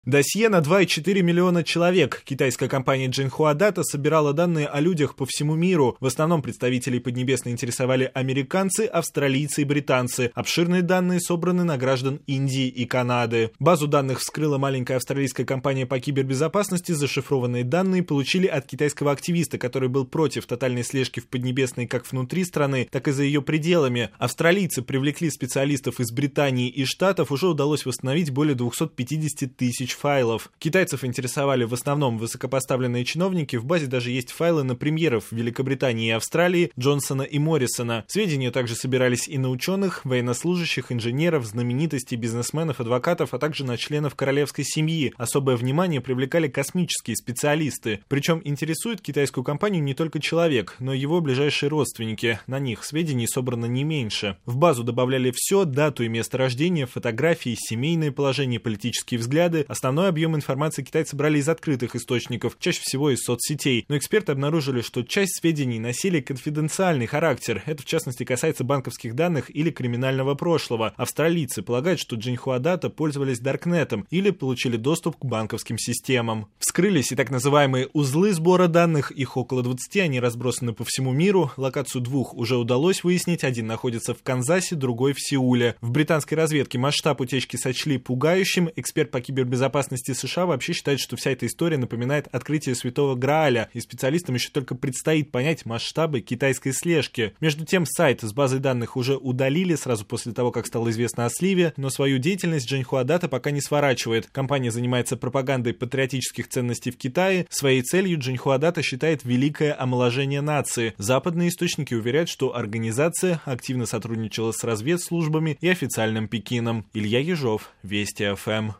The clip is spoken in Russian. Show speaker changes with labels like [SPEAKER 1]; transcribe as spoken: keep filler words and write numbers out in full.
[SPEAKER 1] Досье на два и четыре миллиона человек. Китайская компания Jinhua Data собирала данные о людях по всему миру. В основном представителей Поднебесной интересовали американцы, австралийцы и британцы. Обширные данные собраны на граждан Индии и Канады. Базу данных вскрыла маленькая австралийская компания по кибербезопасности. Зашифрованные данные получили от китайского активиста, который был против тотальной слежки в Поднебесной как внутри страны, так и за ее пределами. Австралийцы привлекли специалистов из Британии и Штатов. Уже удалось восстановить более двухсот пятидесяти тысяч файлов. Китайцев интересовали в основном высокопоставленные чиновники, в базе даже есть файлы на премьеров Великобритании и Австралии Джонсона и Моррисона. Сведения также собирались и на ученых, военнослужащих, инженеров, знаменитостей, бизнесменов, адвокатов, а также на членов королевской семьи. Особое внимание привлекали космические специалисты. Причем интересует китайскую компанию не только человек, но и его ближайшие родственники. На них сведений собрано не меньше. В базу добавляли все: дату и место рождения, фотографии, семейное положение, политические взгляды. Основной объем информации китайцы брали из открытых источников, чаще всего из соцсетей, но эксперты обнаружили, что часть сведений носили конфиденциальный характер. Это в частности касается банковских данных или криминального прошлого. Австралийцы полагают, что Jinhua Data пользовались Даркнетом или получили доступ к банковским системам. Вскрылись и так называемые узлы сбора данных, их около двадцати, они разбросаны по всему миру. Локацию двух уже удалось выяснить, один находится в Канзасе, другой в Сеуле. В британской разведке масштаб утечки сочли пугающим. Эксперт по кибербезопасности США вообще считает, что вся эта история напоминает открытие Святого Грааля, и специалистам еще только предстоит понять масштабы китайской слежки. Между тем, сайт с базой данных уже удалили сразу после того, как стало известно о сливе, но свою деятельность Jinhua Data пока не сворачивает. Компания занимается пропагандой патриотических ценностей в Китае. Своей целью Jinhua Data считает великое омоложение нации. Западные источники уверяют, что организация активно сотрудничала с разведслужбами и официальным Пекином. Илья Ежов, Вести эф эм.